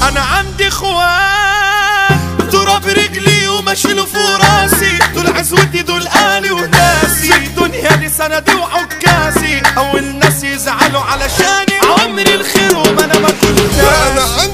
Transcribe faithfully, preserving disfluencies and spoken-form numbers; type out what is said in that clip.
انا عندي اخوان تراب رجلي وماشيله فوق راسي، دول عزوتي دول اهلي وناسي، في الدنيا دي سندي وعكاسي، اول ناس يزعلوا علشاني عمري الخير وما انا ما كنت. انا